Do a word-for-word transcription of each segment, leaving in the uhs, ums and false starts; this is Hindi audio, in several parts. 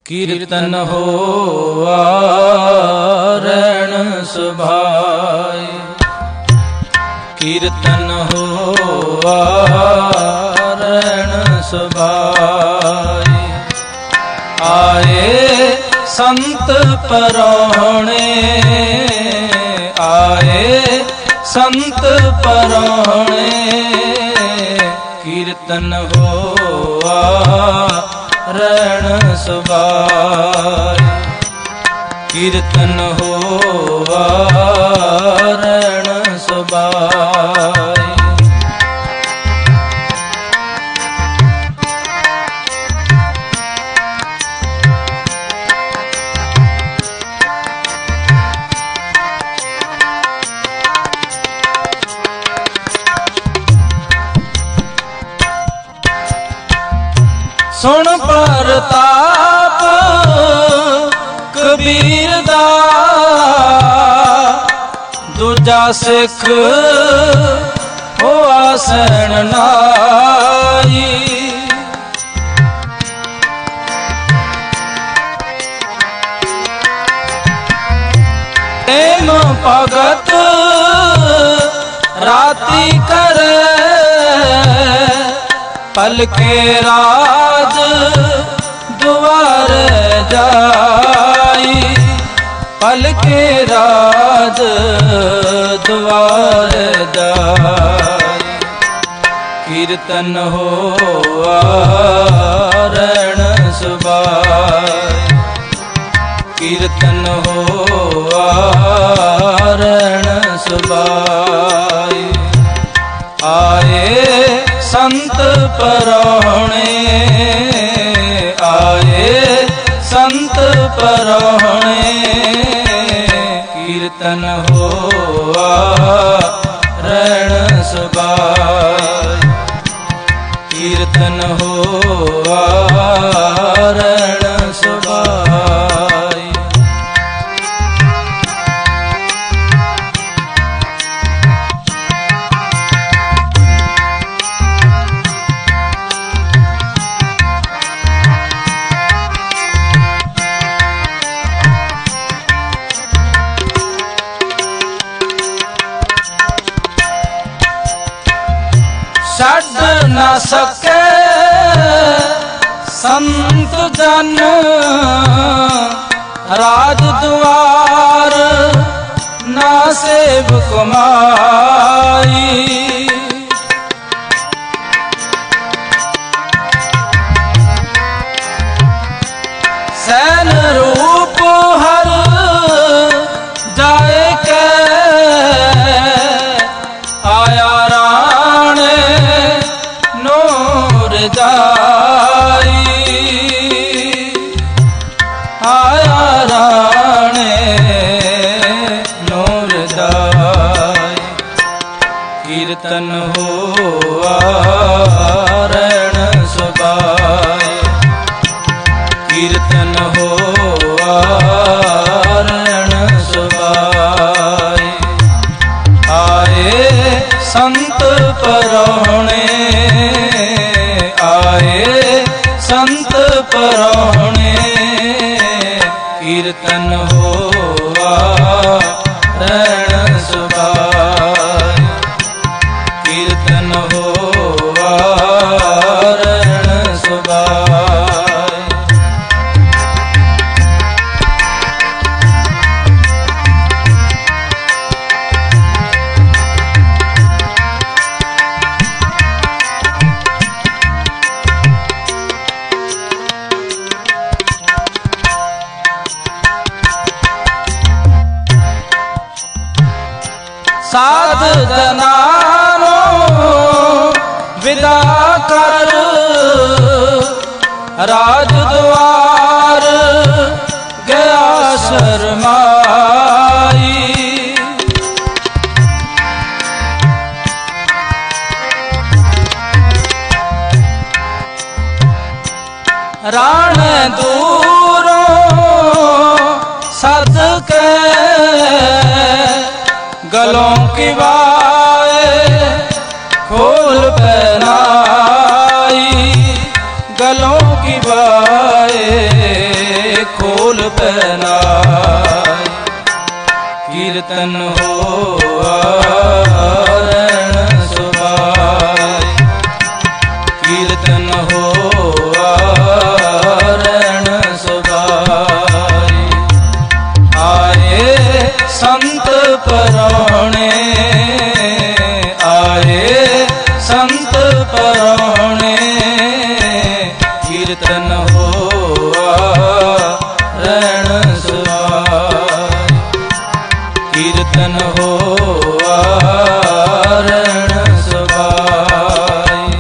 कीर्तन होवा रण सुभाए, कीर्तन होवा रण सुभाए। आए संत परौणे, आए संत परौणे, कीर्तन होवा रण सुभाए, कीर्तन होवा रण सुभाए। सुन परताप कबीर दा, दूजा सिख होआ सैन नाई। प्रेम भगत राती करे, पल के राज द्वार जाई, पल के राज द्वार जाई। कीर्तन होवा रण सुभाए, कीर्तन होवा रण सुभाए। आए संत परौणे, आए संत परौणे, कीर्तन होवा रण सुभाए, कीर्तन होवा रण सुभाए। छड़ न सके संत जन, राज द्वार ना सेव कमाई। सैन रूप हर जाए के, आया राणे नूर जाई, आया राणे नूर जाई। कीर्तन होवा रण सुभाए, कीर्तन होवा रण सुभाए। आए संत परौणे, आए संत परौणे, कीर्तन होवा रण सुभाए, कीर्तन होवा रण सुभाए। साध जनानो विदा कर, राज द्वार गया शर्माई। राण दूरों सद के, गलों की बाए खोल पहनाई, गलों की बाए ਖੋਲ ਪੈਨਾਈ। ਕੀਰਤਨ ਹੋਆ ਰਹਿਣ ਸੁਭਾਈ, ਕੀਰਤਨ ਹੋਆ ਰਹਿਣ ਸੁਭਾਈ। ਆਏ ਸੰਤ ਪਰਾਣੇ, ਆਏ ਸੰਤ ਪਰਾਣੇ, ਕੀਰਤਨ ਹੋਆ ਰਹਿਣ ਸੁਭਾਈ, ਕੀਰਤਨ ਹੋਆ ਰਹਿਣ ਸੁਭਾਈ।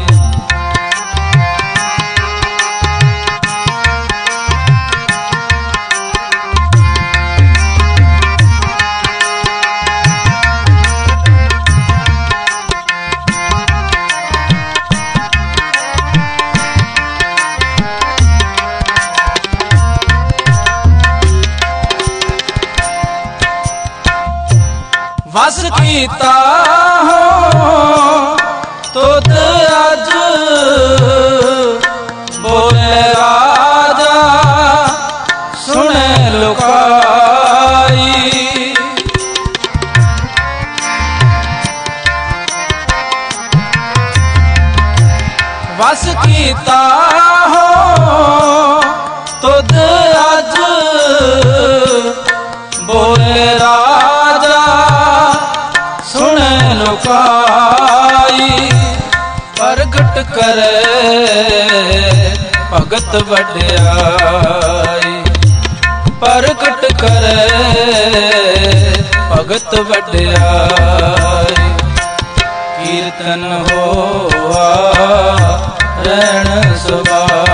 ਵਸ ਕੀਤਾ ਹੋ ਤੁਧ ਅਜ, ਬੋਲੇ ਰਾਜਾ ਸੁਣੇ ਲੁਕਾਈ। ਵਸ ਕੀਤਾ ਹੋ ਤੁਧ ਅਜ, ਬੋਲੇ ਰਾਜਾ ਸੁਣੇ ਲੁਕਾਈ। ਪ੍ਰਗਟ ਕਰੇ ਭਗਤ ਵਡਿਆਈ, ਪ੍ਰਗਟ ਕਰੇ ਭਗਤ ਵਡਿਆਈ। ਕੀਰਤਨ ਹੋਆ ਰਹਿਣ ਸੁਭਾਈ,